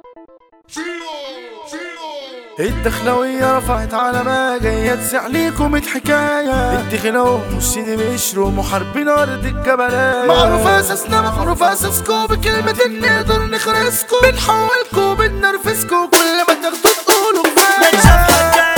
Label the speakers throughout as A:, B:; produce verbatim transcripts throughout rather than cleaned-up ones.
A: الدخلوية رفعت علامة جاية تسع ليكم الحكاية. الدخلو وسيدي بيشروا محاربين أرض الجبلات، معروف أساسنا معروف أساسكو بكلمة نقدر نخرسكو، بنحولكو بنرفسكو كل ما تاخدوا تقولوا كفاية.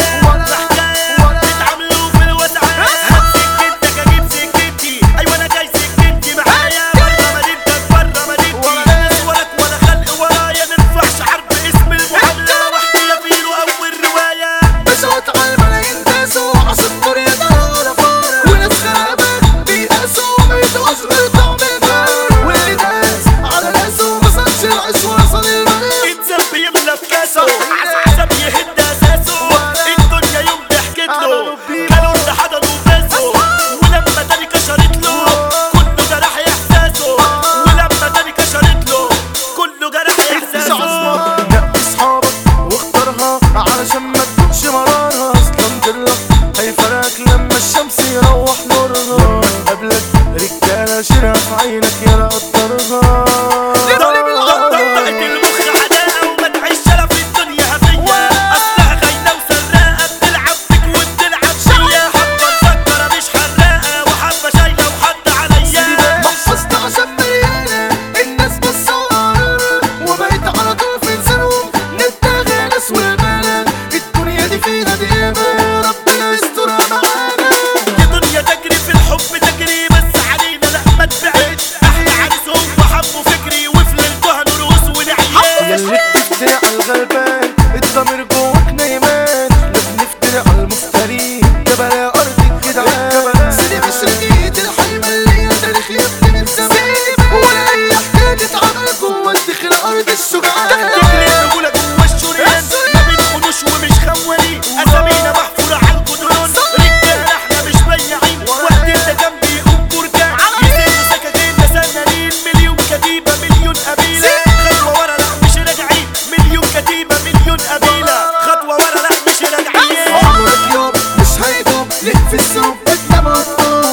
A: شيرها في عينك يا قدرها
B: ضرب العضة بتاعت المخ عداء وما تعيش في الدنيا هفية، أصلها خاينة وسراقة بتلعب فيك وبتلعب فيا، حبة مسكرة مش حراقة وحبة شايلة وحد عليا.
A: محفظتي عشان مليانة الناس بتصور وبقيت على طول في لسانهم نتاغي ناس والبلد، الدنيا دي فيها دقيقة ربنا يسترها معانا.
B: يا دنيا تجري في الحب تجري بس علينا لا ما تبعدش، احلى عريس هو حبه فكري وفي ليلته هنرقص ونعيش.
A: ياللي بتفتري على الغلبان الضمير جواك نايمان، لا بنفتري على المفتري ده بلا أرض الجدعان. سيدي عشرينية الحلمة اللي هي تاريخ يا ابني من زمان، ولا أي حكاية تتعمل جوا الدخل أرض الشجعان.
B: تجري الرجولة جوا الشريان ما بنخونوش ومش خوانين، أسامينا محفورة على الجدران، رجالة احنا مش بياعين، وقت انت جنبي يقوم بركان يسيبوا سكاكين سنانين، مليون كتيبة مليون قبيلة خطوة ورا لا مش راجعين، مليون كتيبة مليون قبيلة خطوة ورا لا مش راجعين.
A: عمرك يوم مش هيدوم ليك في السوق بتنام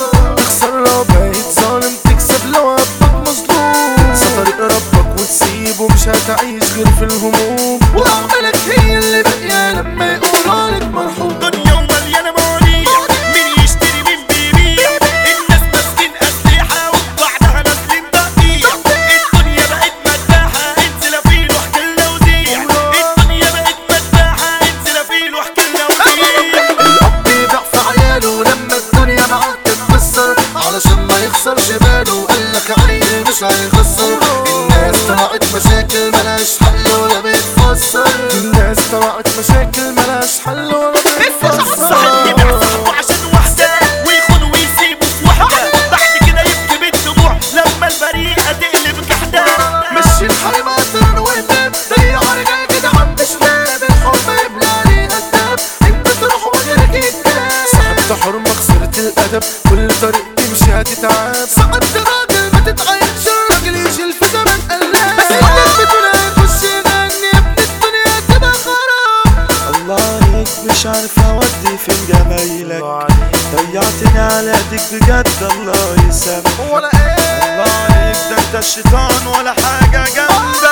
A: تخسر لو بقيت ظالم، تكسب لو ربك مظلوم، سطريق ربك وتسيبه مش هتعيش غير في الهموم، وأعمالك هي اللي باقية لما يقولولك مرحوم.
B: دنيا ومليانة مواضيع مين يشتري مين بيبيع، الناس ماسكين أسلحة وبعدها نازلين تقطيع، الدنيا بقت مداحة انزل افيل واحكي لنا وزيع، الدنيا بقت مداحة انزل افيل واحكي لنا وزيع.
A: الأب يبيع في عياله لما الدنيا معاه تتكسر علشان ما يخسرش باله، قالك عيل مش هيخسر. الناس طلعت مشاكل ملهاش حل ولا بتفسر، الناس طلعت مشاكل ملهاش حل ولا بتفسر.
B: صاحب يبيع صاحبه عشان واحدة ويخون ويسيبه في وحدة، بعد كده يبكي بالدموع لما البريئة تقلب كحدة.
A: مشي الحريم عطران وهداب ضيع رجال كده عم شباب، الحب يبلى عليها الداب انت تروح وغيرك يتداب. صاحبت حرمة خسرت الأدب كل طريق تمشي هتتعب، صعدت راجل ما تتعينش الراجل يشيل في زمن قلاب، بس الناس بتقول هيخش يغني يا ابن الدنيا تبقى خراب.
C: الله عليك مش عارف اودي فين جمايلك، ضيعتني على ايديك بجد الله يسامحك.
A: ولا ايه
C: الله عليك ده انت الشيطان ولا حاجة جنبك.